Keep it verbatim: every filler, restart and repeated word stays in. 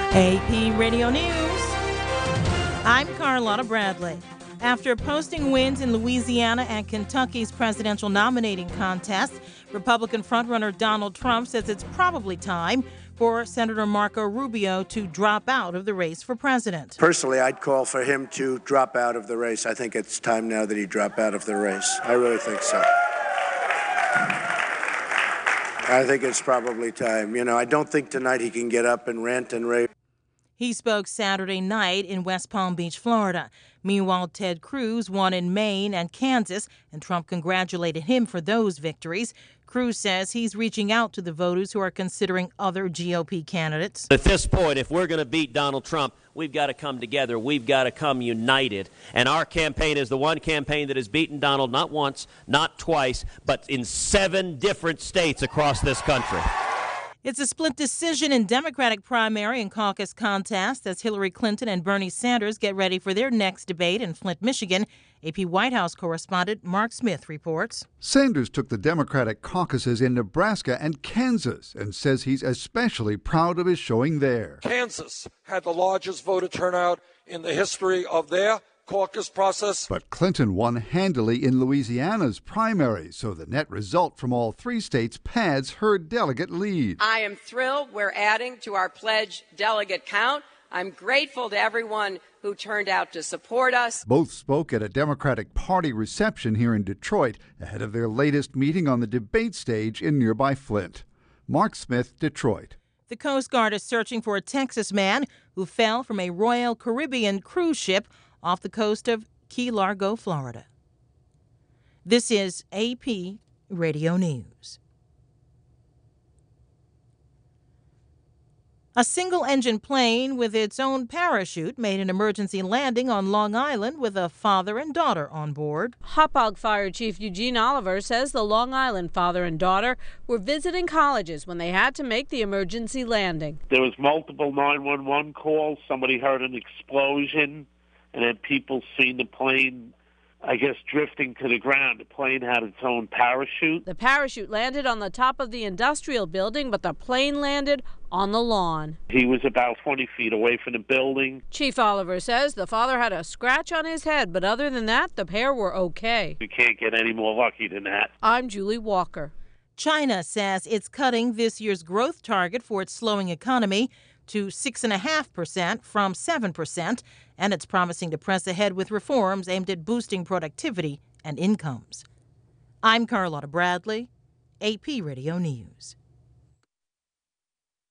A P Radio News. I'm Carlotta Bradley. After posting wins in Louisiana and Kentucky's presidential nominating contest, Republican frontrunner Donald Trump says it's probably time for Senator Marco Rubio to drop out of the race for president. Personally, I'd call for him to drop out of the race. I think it's time now that he drop out of the race. I really think so. I think it's probably time. You know, I don't think tonight he can get up and rant and rave. He spoke Saturday night in West Palm Beach, Florida. Meanwhile, Ted Cruz won in Maine and Kansas, and Trump congratulated him for those victories. Cruz says he's reaching out to the voters who are considering other G O P candidates. At this point, if we're going to beat Donald Trump, we've got to come together. We've got to come united. And our campaign is the one campaign that has beaten Donald not once, not twice, but in seven different states across this country. It's a split decision in Democratic primary and caucus contest as Hillary Clinton and Bernie Sanders get ready for their next debate in Flint, Michigan. A P White House correspondent Mark Smith reports. Sanders took the Democratic caucuses in Nebraska and Kansas and says he's especially proud of his showing there. Kansas had the largest voter turnout in the history of their caucus process. But Clinton won handily in Louisiana's primary, so the net result from all three states pads her delegate lead. I am thrilled we're adding to our pledged delegate count. I'm grateful to everyone who turned out to support us. Both spoke at a Democratic Party reception here in Detroit ahead of their latest meeting on the debate stage in nearby Flint. Mark Smith, Detroit. The Coast Guard is searching for a Texas man who fell from a Royal Caribbean cruise ship off the coast of Key Largo, Florida. This is A P Radio News. A single-engine plane with its own parachute made an emergency landing on Long Island with a father and daughter on board. Hauppauge Fire Chief Eugene Oliver says the Long Island father and daughter were visiting colleges when they had to make the emergency landing. There was multiple nine one one calls. Somebody heard an explosion, and then people seen the plane, I guess, drifting to the ground. The plane had its own parachute. The parachute landed on the top of the industrial building, but the plane landed on the lawn. He was about twenty feet away from the building. Chief Oliver says the father had a scratch on his head, but other than that, the pair were okay. You can't get any more lucky than that. I'm Julie Walker. China says it's cutting this year's growth target for its slowing economy to six point five percent from seven percent, and it's promising to press ahead with reforms aimed at boosting productivity and incomes. I'm Carlotta Bradley, A P Radio News.